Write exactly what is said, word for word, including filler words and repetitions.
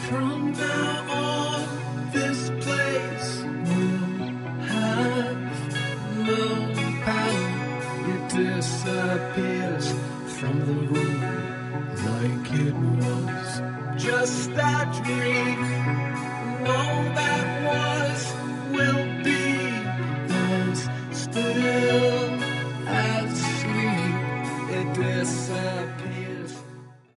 From now on, this place will have no power. It disappears from the room like it was just a dream. Know that